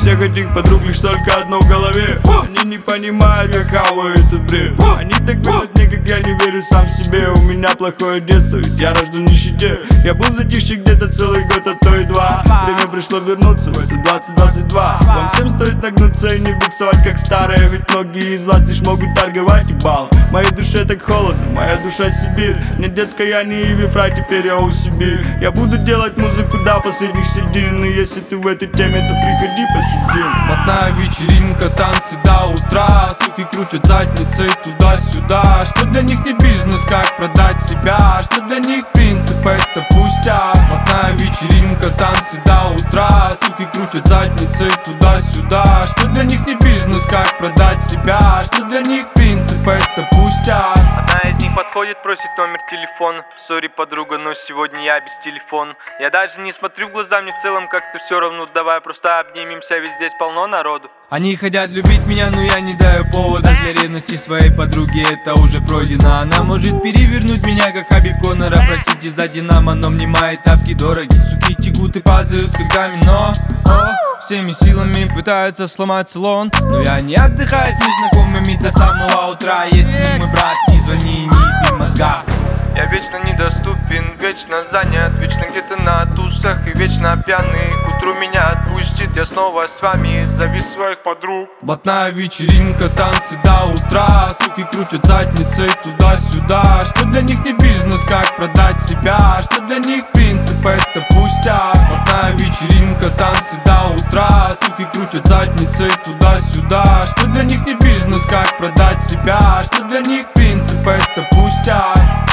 всех этих подруг лишь только одно в голове. Они не понимают, как хаваю этот бред. Они так верят мне, как я не верю сам себе. У меня плохое детство, ведь я рожден в нищете. Я был затишье где-то целый год, а то и два. Время пришло вернуться в это 2022. Вам всем стоит нагнуться и не буксовать как старые, ведь многие из вас лишь могут торговать и бал. Моей душе так холодно, моя душа Сибирь. Нет, детка, я не Ивифра, теперь я у Сибирь. Я буду делать музыку до последних седин. И если ты в этой теме, то приходи посидим. Блатная вечеринка, танцы до утра. Суки крутят задницей туда-сюда. Что для них не бизнес, как продать себя. Что для них принцип, это пустяк. Блатная вечеринка, танцы до утра. Суки крутят задницей туда-сюда. Что для них не бизнес, как продать себя. Что для них принцип, это пустяк. Одна из них подходит, просит номер телефона. Сори, подруга, но сегодня я без телефона. Я даже не смотрю в глаза, мне в целом как-то все равно. Давай просто обнимемся, ведь здесь полно народу. Они хотят любить меня, но я не даю повода для ревности своей подруги, это уже пройдено. Она может перевернуть меня, как Хабиб Конора. Простите за Динамо, но мне мои тапки дороги. Суки текут и падают, как домино. Всеми силами пытаются сломать салон, но я не отдыхаю с незнакомыми до самого утра. Если не мой брат, не звони, не еби мозга. Я вечно недоступен, вечно занят, вечно где-то на тусах и вечно пьяный. К утру меня отпустит, я снова с вами, зови своих подруг. Блатная вечеринка, танцы до утра. Суки крутят задницей туда-сюда. Что для них не бизнес, как продать себя. Что для них принцип, это пустяк. Блатная вечеринка, танцы до утра. Суки крутят задницей туда-сюда. Что для них не бизнес, как продать себя. Что для них принцип, это пустяк.